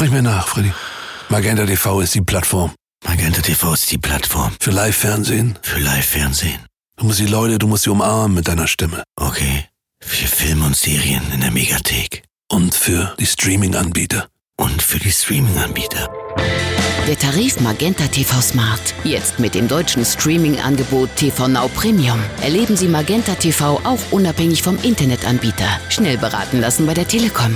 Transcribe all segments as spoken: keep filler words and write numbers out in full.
Sprich mir nach, Freddy. Magenta T V ist die Plattform. Magenta T V ist die Plattform. Für Live-Fernsehen? Für Live-Fernsehen. Du musst die Leute, du musst sie umarmen mit deiner Stimme. Okay. Für Filme und Serien in der Megathek. Und für die Streaming-Anbieter. Und für die Streaming-Anbieter. Der Tarif Magenta T V Smart. Jetzt mit dem deutschen Streaming-Angebot T V Now Premium. Erleben Sie Magenta T V auch unabhängig vom Internetanbieter. Schnell beraten lassen bei der Telekom.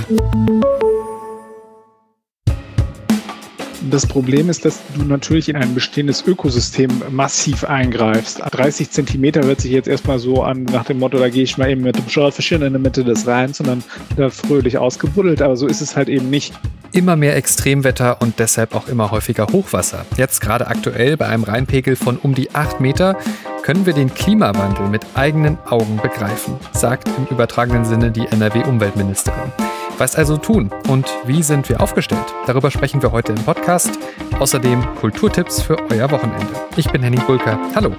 Das Problem ist, dass du natürlich in ein bestehendes Ökosystem massiv eingreifst. dreißig Zentimeter hört sich jetzt erstmal so an, nach dem Motto, da gehe ich mal eben mit dem Schraubverschirr in der Mitte des Rheins und dann wieder fröhlich ausgebuddelt, aber so ist es halt eben nicht. Immer mehr Extremwetter und deshalb auch immer häufiger Hochwasser. Jetzt gerade aktuell bei einem Rheinpegel von um die acht Meter können wir den Klimawandel mit eigenen Augen begreifen, sagt im übertragenen Sinne die N R W-Umweltministerin. Was also tun und wie sind wir aufgestellt? Darüber sprechen wir heute im Podcast. Außerdem Kulturtipps für euer Wochenende. Ich bin Henning Bulker. Hallo.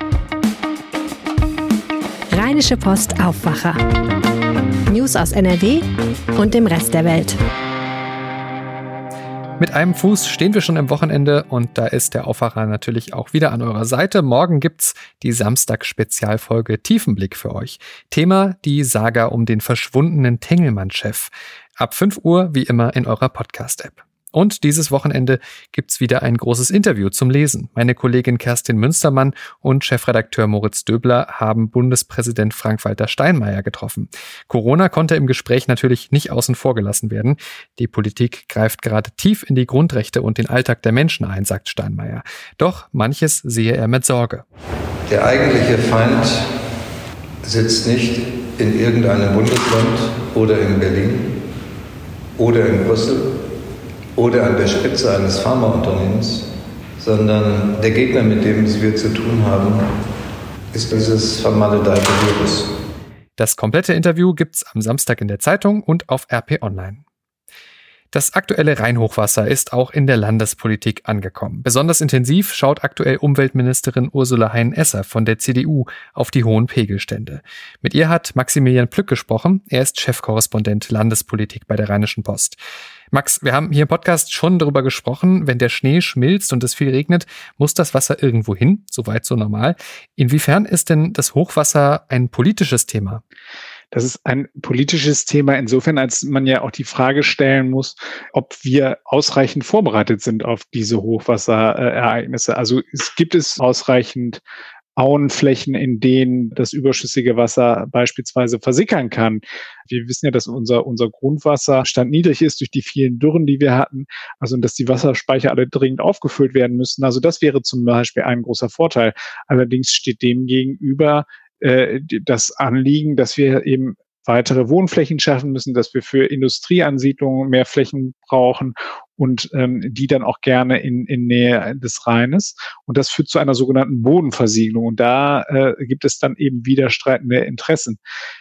Rheinische Post Aufwacher. News aus N R W und dem Rest der Welt. Mit einem Fuß stehen wir schon im Wochenende und da ist der Aufwacher natürlich auch wieder an eurer Seite. Morgen gibt's die Samstag-Spezialfolge Tiefenblick für euch. Thema die Saga um den verschwundenen Tengelmann-Chef. Ab fünf Uhr wie immer in eurer Podcast-App. Und dieses Wochenende gibt's wieder ein großes Interview zum Lesen. Meine Kollegin Kerstin Münstermann und Chefredakteur Moritz Döbler haben Bundespräsident Frank-Walter Steinmeier getroffen. Corona konnte im Gespräch natürlich nicht außen vor gelassen werden. Die Politik greift gerade tief in die Grundrechte und den Alltag der Menschen ein, sagt Steinmeier. Doch manches sehe er mit Sorge. Der eigentliche Feind sitzt nicht in irgendeinem Bundesland oder in Berlin oder in Brüssel oder an der Spitze eines Pharmaunternehmens, sondern der Gegner, mit dem wir zu tun haben, ist dieses vermaledeite Virus. Das komplette Interview gibt's am Samstag in der Zeitung und auf R P Online. Das aktuelle Rheinhochwasser ist auch in der Landespolitik angekommen. Besonders intensiv schaut aktuell Umweltministerin Ursula Hein-Esser von der C D U auf die hohen Pegelstände. Mit ihr hat Maximilian Plück gesprochen. Er ist Chefkorrespondent Landespolitik bei der Rheinischen Post. Max, wir haben hier im Podcast schon darüber gesprochen, wenn der Schnee schmilzt und es viel regnet, muss das Wasser irgendwo hin, soweit so normal. Inwiefern ist denn das Hochwasser ein politisches Thema? Das ist ein politisches Thema insofern, als man ja auch die Frage stellen muss, ob wir ausreichend vorbereitet sind auf diese Hochwasserereignisse. Also es gibt es ausreichend Auenflächen, in denen das überschüssige Wasser beispielsweise versickern kann. Wir wissen ja, dass unser, unser Grundwasserstand niedrig ist durch die vielen Dürren, die wir hatten. Also, dass die Wasserspeicher alle dringend aufgefüllt werden müssen. Also, das wäre zum Beispiel ein großer Vorteil. Allerdings steht dem gegenüber äh, das Anliegen, dass wir eben weitere Wohnflächen schaffen müssen, dass wir für Industrieansiedlungen mehr Flächen brauchen und ähm, die dann auch gerne in, in Nähe des Rheines. Und das führt zu einer sogenannten Bodenversiegelung. Und da äh, gibt es dann eben widerstreitende Interessen.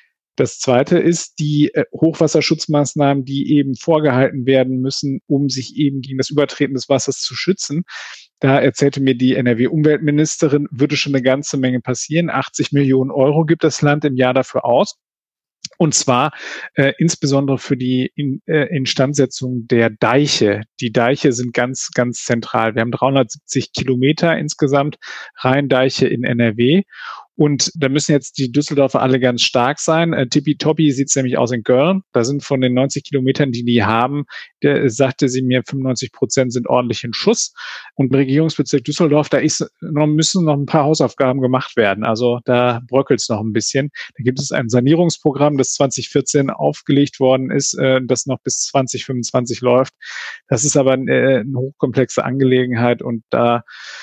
Das Zweite ist die äh, Hochwasserschutzmaßnahmen, die eben vorgehalten werden müssen, um sich eben gegen das Übertreten des Wassers zu schützen. Da erzählte mir die N R W-Umweltministerin, würde schon eine ganze Menge passieren. achtzig Millionen Euro gibt das Land im Jahr dafür aus. Und zwar äh, insbesondere für die in, äh, Instandsetzung der Deiche. Die Deiche sind ganz, ganz zentral. Wir haben dreihundertsiebzig Kilometer insgesamt Rheindeiche in N R W. Und da müssen jetzt die Düsseldorfer alle ganz stark sein. Äh, tippitoppi sieht es nämlich aus in Köln. Da sind von den neunzig Kilometern, die die haben, der, sagte sie mir, fünfundneunzig Prozent sind ordentlich in Schuss. Und im Regierungsbezirk Düsseldorf, da ist noch, müssen noch ein paar Hausaufgaben gemacht werden. Also da bröckelt es noch ein bisschen. Da gibt es ein Sanierungsprogramm, das zwanzig vierzehn aufgelegt worden ist, äh, das noch bis zwanzig fünfundzwanzig läuft. Das ist aber äh, eine hochkomplexe Angelegenheit und da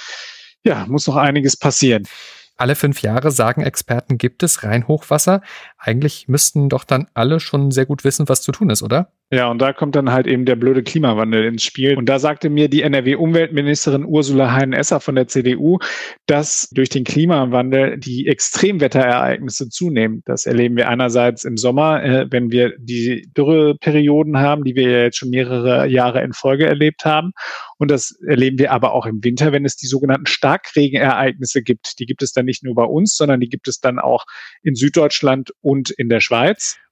ja, muss noch einiges passieren. Alle fünf Jahre, sagen Experten, gibt es Rheinhochwasser. Eigentlich müssten doch dann alle schon sehr gut wissen, was zu tun ist, oder? Ja, und da kommt dann halt eben der blöde Klimawandel ins Spiel. Und da sagte mir die N R W-Umweltministerin Ursula Hein-Esser von der C D U, dass durch den Klimawandel die Extremwetterereignisse zunehmen. Das erleben wir einerseits im Sommer, äh, wenn wir die Dürreperioden haben, die wir ja jetzt schon mehrere Jahre in Folge erlebt haben. Und das erleben wir aber auch im Winter, wenn es die sogenannten Starkregenereignisse gibt. Die gibt es dann nicht nur bei uns, sondern die gibt es dann auch in Süddeutschland und in der Schweiz.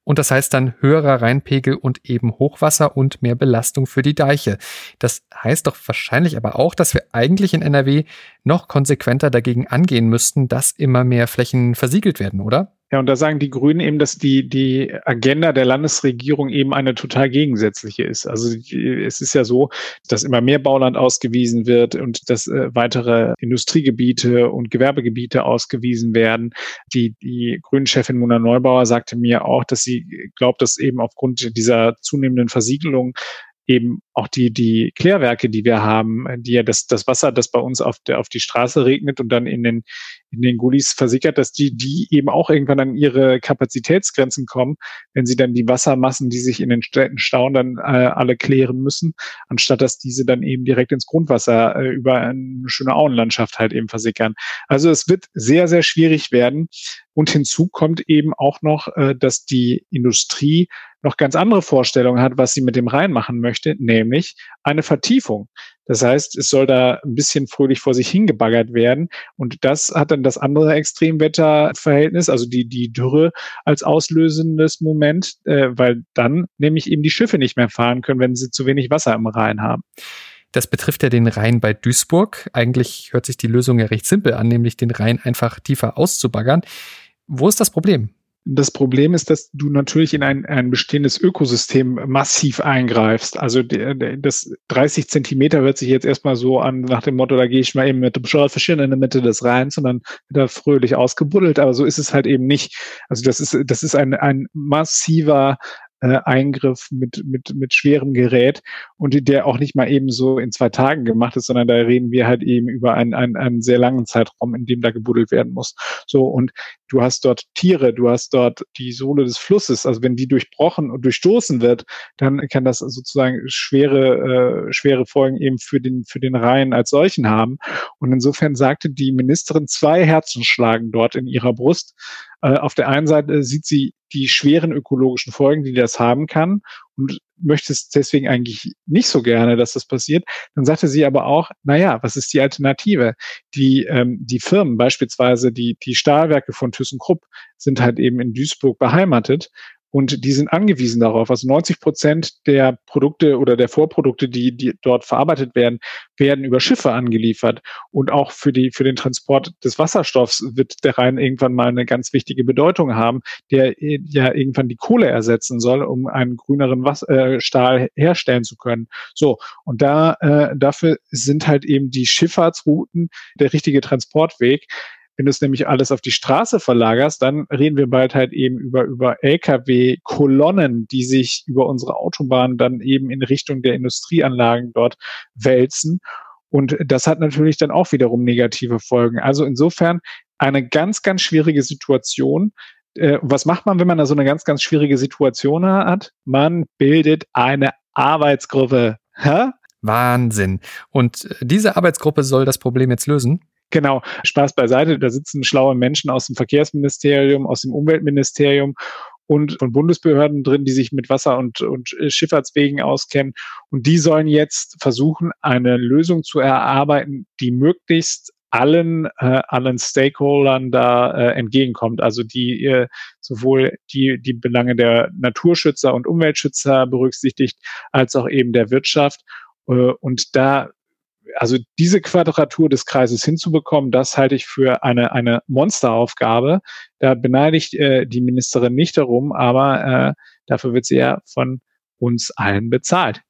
Und das heißt dann höherer Rheinpegel und eben Hochwasser und mehr Belastung für die Deiche. Das heißt doch wahrscheinlich aber auch, dass wir eigentlich in N R W noch konsequenter dagegen angehen müssten, dass immer mehr Flächen versiegelt werden, oder? Ja, und da sagen die Grünen eben, dass die, die Agenda der Landesregierung eben eine total gegensätzliche ist. Also es ist ja so, dass immer mehr Bauland ausgewiesen wird und dass äh, weitere Industriegebiete und Gewerbegebiete ausgewiesen werden. Die, die Grünen-Chefin Mona Neubauer sagte mir auch, dass sie glaubt, dass eben aufgrund dieser zunehmenden Versiegelung eben auch die, die Klärwerke, die wir haben, die ja das, das Wasser, das bei uns auf der, auf die Straße regnet und dann in den, in den Gullis versickert, dass die, die eben auch irgendwann an ihre Kapazitätsgrenzen kommen, wenn sie dann die Wassermassen, die sich in den Städten stauen, dann äh, alle klären müssen, anstatt dass diese dann eben direkt ins Grundwasser äh, über eine schöne Auenlandschaft halt eben versickern. Also es wird sehr, sehr schwierig werden. Und hinzu kommt eben auch noch, äh, dass die Industrie noch ganz andere Vorstellungen hat, was sie mit dem Rhein machen möchte, nämlich eine Vertiefung. Das heißt, es soll da ein bisschen fröhlich vor sich hingebaggert werden. Und das hat dann das andere Extremwetterverhältnis, also die, die Dürre als auslösendes Moment, äh, weil dann nämlich eben die Schiffe nicht mehr fahren können, wenn sie zu wenig Wasser im Rhein haben. Das betrifft ja den Rhein bei Duisburg. Eigentlich hört sich die Lösung ja recht simpel an, nämlich den Rhein einfach tiefer auszubaggern. Wo ist das Problem? Das Problem ist, dass du natürlich in ein, ein bestehendes Ökosystem massiv eingreifst. Also der, der, das dreißig Zentimeter hört sich jetzt erstmal so an, nach dem Motto, da gehe ich mal eben mit dem Schornstein in der Mitte des Rheins und dann wird er fröhlich ausgebuddelt. Aber so ist es halt eben nicht. Also das ist, das ist ein, ein massiver äh, Eingriff mit, mit, mit schwerem Gerät und der auch nicht mal eben so in zwei Tagen gemacht ist, sondern da reden wir halt eben über einen, einen, einen sehr langen Zeitraum, in dem da gebuddelt werden muss. So, und du hast dort Tiere, du hast dort die Sohle des Flusses. Also wenn die durchbrochen und durchstoßen wird, dann kann das sozusagen schwere, äh, schwere Folgen eben für den, für den Rhein als solchen haben. Und insofern sagte die Ministerin, zwei Herzen schlagen dort in ihrer Brust. Äh, auf der einen Seite sieht sie die schweren ökologischen Folgen, die das haben kann und möchte es deswegen eigentlich nicht so gerne, dass das passiert. Dann sagte sie aber auch, naja, was ist die Alternative? Die, ähm, die Firmen, beispielsweise die, die Stahlwerke von ThyssenKrupp, sind halt eben in Duisburg beheimatet. Und die sind angewiesen darauf. Also neunzig Prozent der Produkte oder der Vorprodukte, die, die dort verarbeitet werden, werden über Schiffe angeliefert. Und auch für die, für den Transport des Wasserstoffs wird der Rhein irgendwann mal eine ganz wichtige Bedeutung haben, der ja irgendwann die Kohle ersetzen soll, um einen grüneren Was- äh, Stahl herstellen zu können. So. Und da, äh, dafür sind halt eben die Schifffahrtsrouten der richtige Transportweg. Wenn du es nämlich alles auf die Straße verlagerst, dann reden wir bald halt eben über, über L K W-Kolonnen, die sich über unsere Autobahnen dann eben in Richtung der Industrieanlagen dort wälzen. Und das hat natürlich dann auch wiederum negative Folgen. Also insofern eine ganz, ganz schwierige Situation. Äh, was macht man, wenn man da so eine ganz, ganz schwierige Situation hat? Man bildet eine Arbeitsgruppe. Hä? Wahnsinn. Und diese Arbeitsgruppe soll das Problem jetzt lösen? Genau, Spaß beiseite. Da sitzen schlaue Menschen aus dem Verkehrsministerium, aus dem Umweltministerium und von Bundesbehörden drin, die sich mit Wasser- und, und Schifffahrtswegen auskennen. Und die sollen jetzt versuchen, eine Lösung zu erarbeiten, die möglichst allen, äh, allen Stakeholdern da äh, entgegenkommt. Also die äh, sowohl die, die Belange der Naturschützer und Umweltschützer berücksichtigt, als auch eben der Wirtschaft. Äh, und da Also diese Quadratur des Kreises hinzubekommen, das halte ich für eine, eine Monsteraufgabe. Da beneide ich äh, die Ministerin nicht darum, aber äh, dafür wird sie ja von uns allen bezahlt.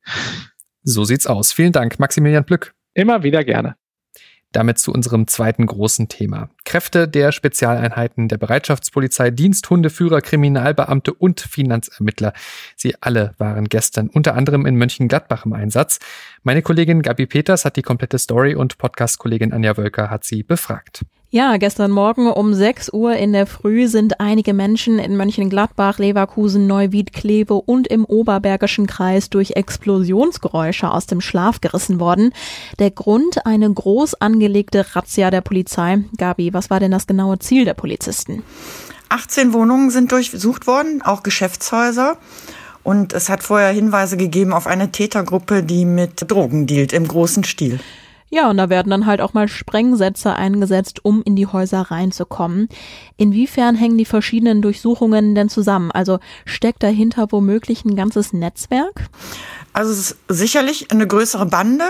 So sieht's aus. Vielen Dank, Maximilian Plück. Immer wieder gerne. Damit zu unserem zweiten großen Thema. Kräfte der Spezialeinheiten der Bereitschaftspolizei, Diensthundeführer, Kriminalbeamte und Finanzermittler. Sie alle waren gestern unter anderem in Mönchengladbach im Einsatz. Meine Kollegin Gabi Peters hat die komplette Story und Podcast-Kollegin Anja Wölker hat sie befragt. Ja, gestern Morgen um sechs Uhr in der Früh sind einige Menschen in Mönchengladbach, Leverkusen, Neuwied, Kleve und im Oberbergischen Kreis durch Explosionsgeräusche aus dem Schlaf gerissen worden. Der Grund, eine groß angelegte Razzia der Polizei. Gabi, was war denn das genaue Ziel der Polizisten? achtzehn Wohnungen sind durchsucht worden, auch Geschäftshäuser. Und es hat vorher Hinweise gegeben auf eine Tätergruppe, die mit Drogen dealt im großen Stil. Ja, und da werden dann halt auch mal Sprengsätze eingesetzt, um in die Häuser reinzukommen. Inwiefern hängen die verschiedenen Durchsuchungen denn zusammen? Also steckt dahinter womöglich ein ganzes Netzwerk? Also es ist sicherlich eine größere Bande.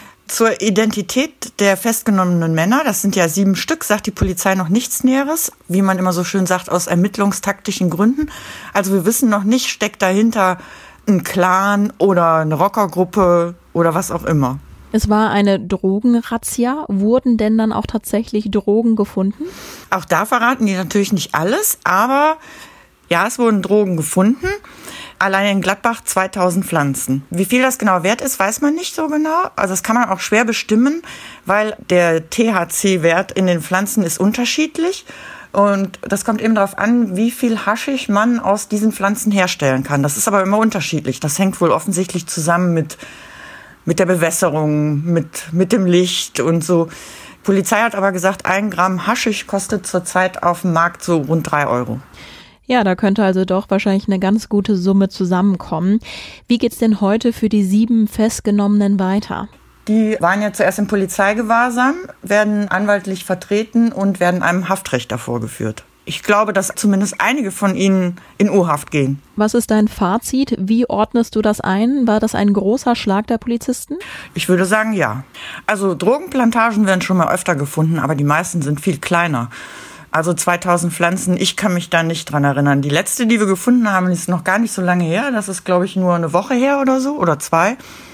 Zur Identität der festgenommenen Männer, das sind ja sieben Stück, sagt die Polizei noch nichts Näheres, wie man immer so schön sagt, aus ermittlungstaktischen Gründen. Also wir wissen noch nicht, steckt dahinter ein Clan oder eine Rockergruppe oder was auch immer. Es war eine Drogenrazzia. Wurden denn dann auch tatsächlich Drogen gefunden? Auch da verraten die natürlich nicht alles, aber ja, es wurden Drogen gefunden. Allein in Gladbach zweitausend Pflanzen. Wie viel das genau wert ist, weiß man nicht so genau. Also das kann man auch schwer bestimmen, weil der T H C-Wert in den Pflanzen ist unterschiedlich. Und das kommt eben darauf an, wie viel Haschisch man aus diesen Pflanzen herstellen kann. Das ist aber immer unterschiedlich. Das hängt wohl offensichtlich zusammen mit, mit der Bewässerung, mit, mit dem Licht und so. Die Polizei hat aber gesagt, ein Gramm Haschisch kostet zurzeit auf dem Markt so rund drei Euro. Ja, da könnte also doch wahrscheinlich eine ganz gute Summe zusammenkommen. Wie geht's denn heute für die sieben Festgenommenen weiter? Die waren ja zuerst im Polizeigewahrsam, werden anwaltlich vertreten und werden einem Haftrichter vorgeführt. Ich glaube, dass zumindest einige von ihnen in U-Haft gehen. Was ist dein Fazit? Wie ordnest du das ein? War das ein großer Schlag der Polizisten? Ich würde sagen, ja. Also Drogenplantagen werden schon mal öfter gefunden, aber die meisten sind viel kleiner. Also zweitausend Pflanzen, ich kann mich da nicht dran erinnern. Die letzte, die wir gefunden haben, ist noch gar nicht so lange her. Das ist, glaube ich, nur eine Woche her oder so oder zwei.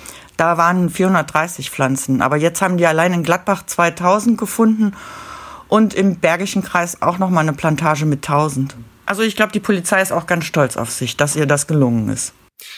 Da waren vierhundertdreißig Pflanzen. Aber jetzt haben die allein in Gladbach zweitausend gefunden und im Bergischen Kreis auch noch mal eine Plantage mit tausend. Also ich glaube, die Polizei ist auch ganz stolz auf sich, dass ihr das gelungen ist.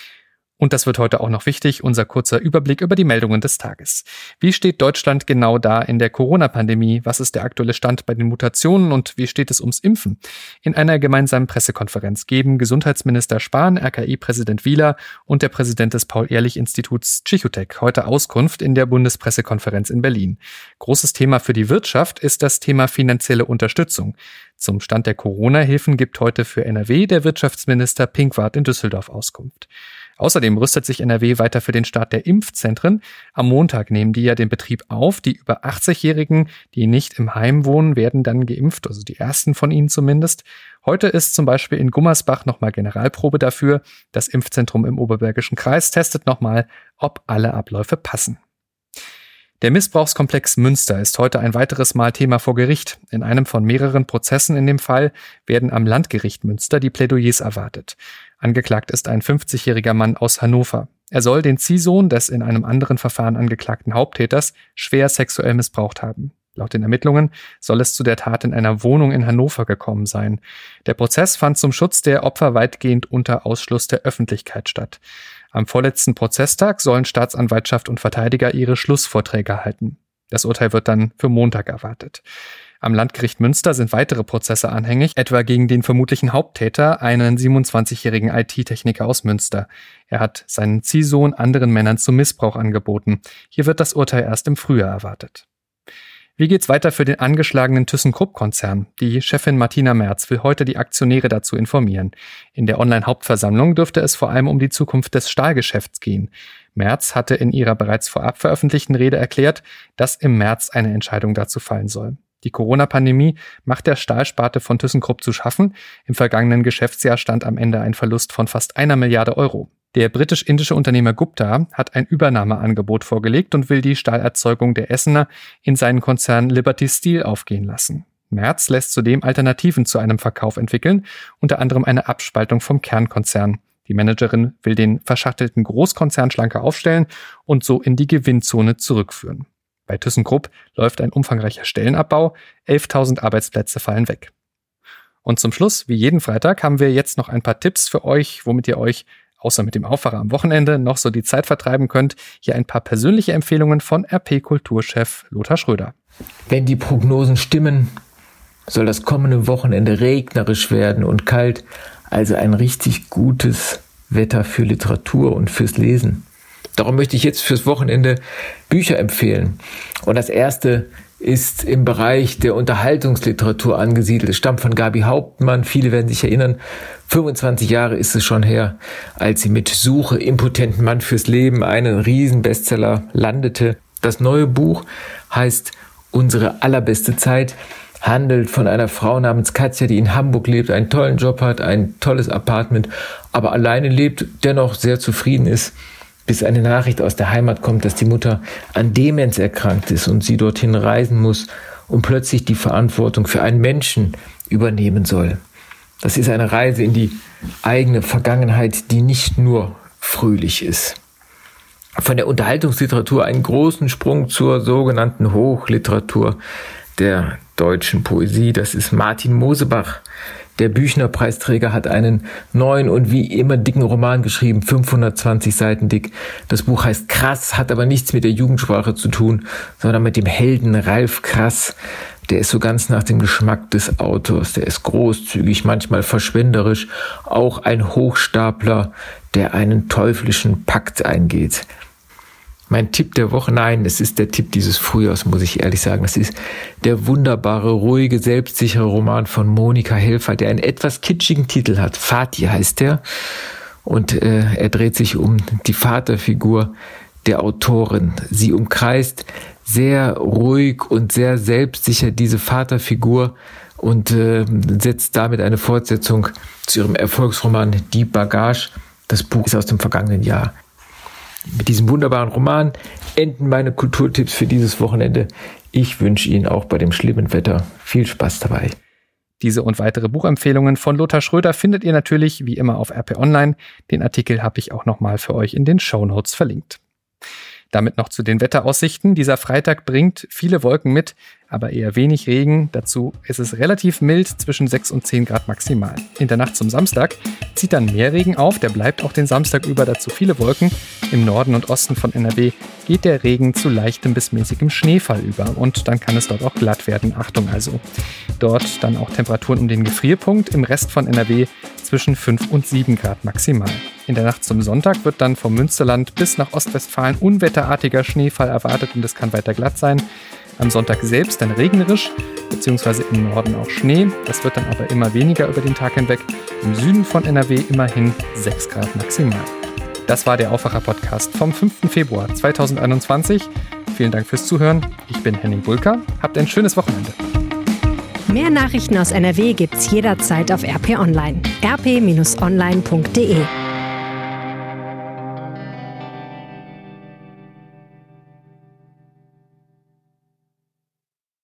Und das wird heute auch noch wichtig, unser kurzer Überblick über die Meldungen des Tages. Wie steht Deutschland genau da in der Corona-Pandemie? Was ist der aktuelle Stand bei den Mutationen und wie steht es ums Impfen? In einer gemeinsamen Pressekonferenz geben Gesundheitsminister Spahn, R K I-Präsident Wieler und der Präsident des Paul-Ehrlich-Instituts Tschichotek heute Auskunft in der Bundespressekonferenz in Berlin. Großes Thema für die Wirtschaft ist das Thema finanzielle Unterstützung. Zum Stand der Corona-Hilfen gibt heute für N R W der Wirtschaftsminister Pinkwart in Düsseldorf Auskunft. Außerdem rüstet sich N R W weiter für den Start der Impfzentren. Am Montag nehmen die ja den Betrieb auf. Die über achtzig-Jährigen, die nicht im Heim wohnen, werden dann geimpft, also die ersten von ihnen zumindest. Heute ist zum Beispiel in Gummersbach nochmal Generalprobe dafür. Das Impfzentrum im Oberbergischen Kreis testet nochmal, ob alle Abläufe passen. Der Missbrauchskomplex Münster ist heute ein weiteres Mal Thema vor Gericht. In einem von mehreren Prozessen in dem Fall werden am Landgericht Münster die Plädoyers erwartet. Angeklagt ist ein fünfzigjähriger Mann aus Hannover. Er soll den Ziehsohn des in einem anderen Verfahren angeklagten Haupttäters schwer sexuell missbraucht haben. Laut den Ermittlungen soll es zu der Tat in einer Wohnung in Hannover gekommen sein. Der Prozess fand zum Schutz der Opfer weitgehend unter Ausschluss der Öffentlichkeit statt. Am vorletzten Prozesstag sollen Staatsanwaltschaft und Verteidiger ihre Schlussvorträge halten. Das Urteil wird dann für Montag erwartet. Am Landgericht Münster sind weitere Prozesse anhängig, etwa gegen den vermutlichen Haupttäter, einen siebenundzwanzigjährigen I T-Techniker aus Münster. Er hat seinen Ziehsohn anderen Männern zum Missbrauch angeboten. Hier wird das Urteil erst im Frühjahr erwartet. Wie geht's weiter für den angeschlagenen ThyssenKrupp-Konzern? Die Chefin Martina Merz will heute die Aktionäre dazu informieren. In der Online-Hauptversammlung dürfte es vor allem um die Zukunft des Stahlgeschäfts gehen. Merz hatte in ihrer bereits vorab veröffentlichten Rede erklärt, dass im März eine Entscheidung dazu fallen soll. Die Corona-Pandemie macht der Stahlsparte von ThyssenKrupp zu schaffen. Im vergangenen Geschäftsjahr stand am Ende ein Verlust von fast einer Milliarde Euro. Der britisch-indische Unternehmer Gupta hat ein Übernahmeangebot vorgelegt und will die Stahlerzeugung der Essener in seinen Konzern Liberty Steel aufgehen lassen. Merz lässt zudem Alternativen zu einem Verkauf entwickeln, unter anderem eine Abspaltung vom Kernkonzern. Die Managerin will den verschachtelten Großkonzern schlanker aufstellen und so in die Gewinnzone zurückführen. Bei ThyssenKrupp läuft ein umfangreicher Stellenabbau, elftausend Arbeitsplätze fallen weg. Und zum Schluss, wie jeden Freitag, haben wir jetzt noch ein paar Tipps für euch, womit ihr euch außer mit dem Aufwacher am Wochenende noch so die Zeit vertreiben könnt. Hier ein paar persönliche Empfehlungen von R P-Kulturchef Lothar Schröder. Wenn die Prognosen stimmen, soll das kommende Wochenende regnerisch werden und kalt. Also ein richtig gutes Wetter für Literatur und fürs Lesen. Darum möchte ich jetzt fürs Wochenende Bücher empfehlen. Und das erste ist im Bereich der Unterhaltungsliteratur angesiedelt. Es stammt von Gabi Hauptmann. Viele werden sich erinnern, fünfundzwanzig Jahre ist es schon her, als sie mit Suche, impotenten Mann fürs Leben einen Riesen-Bestseller landete. Das neue Buch heißt Unsere allerbeste Zeit, handelt von einer Frau namens Katja, die in Hamburg lebt, einen tollen Job hat, ein tolles Apartment, aber alleine lebt, dennoch sehr zufrieden ist, bis eine Nachricht aus der Heimat kommt, dass die Mutter an Demenz erkrankt ist und sie dorthin reisen muss und plötzlich die Verantwortung für einen Menschen übernehmen soll. Das ist eine Reise in die eigene Vergangenheit, die nicht nur fröhlich ist. Von der Unterhaltungsliteratur einen großen Sprung zur sogenannten Hochliteratur der deutschen Poesie. Das ist Martin Mosebach. Der Büchner-Preisträger hat einen neuen und wie immer dicken Roman geschrieben, fünfhundertzwanzig Seiten dick. Das Buch heißt Krass, hat aber nichts mit der Jugendsprache zu tun, sondern mit dem Helden Ralf Krass. Der ist so ganz nach dem Geschmack des Autors. Der ist großzügig, manchmal verschwenderisch, auch ein Hochstapler, der einen teuflischen Pakt eingeht. Mein Tipp der Woche, nein, es ist der Tipp dieses Frühjahrs, muss ich ehrlich sagen. Das ist der wunderbare, ruhige, selbstsichere Roman von Monika Helfer, der einen etwas kitschigen Titel hat. Vati heißt der. Und äh, er dreht sich um die Vaterfigur der Autorin. Sie umkreist sehr ruhig und sehr selbstsicher diese Vaterfigur und äh, setzt damit eine Fortsetzung zu ihrem Erfolgsroman Die Bagage. Das Buch ist aus dem vergangenen Jahr. Mit diesem wunderbaren Roman enden meine Kulturtipps für dieses Wochenende. Ich wünsche Ihnen auch bei dem schlimmen Wetter viel Spaß dabei. Diese und weitere Buchempfehlungen von Lothar Schröder findet ihr natürlich wie immer auf R P Online. Den Artikel habe ich auch nochmal für euch in den Shownotes verlinkt. Damit noch zu den Wetteraussichten. Dieser Freitag bringt viele Wolken mit, aber eher wenig Regen. Dazu ist es relativ mild, zwischen sechs und zehn Grad maximal. In der Nacht zum Samstag zieht dann mehr Regen auf, der bleibt auch den Samstag über, dazu viele Wolken. Im Norden und Osten von N R W geht der Regen zu leichtem bis mäßigem Schneefall über und dann kann es dort auch glatt werden. Achtung also. Dort dann auch Temperaturen um den Gefrierpunkt, im Rest von N R W zwischen fünf und sieben Grad maximal. In der Nacht zum Sonntag wird dann vom Münsterland bis nach Ostwestfalen unwetterartiger Schneefall erwartet und es kann weiter glatt sein. Am Sonntag selbst dann regnerisch, beziehungsweise im Norden auch Schnee. Das wird dann aber immer weniger über den Tag hinweg. Im Süden von N R W immerhin sechs Grad maximal. Das war der Aufwacher-Podcast vom fünften Februar zweitausendeinundzwanzig. Vielen Dank fürs Zuhören. Ich bin Henning Bulka. Habt ein schönes Wochenende. Mehr Nachrichten aus N R W gibt's jederzeit auf R P Online. r p Bindestrich online punkt d e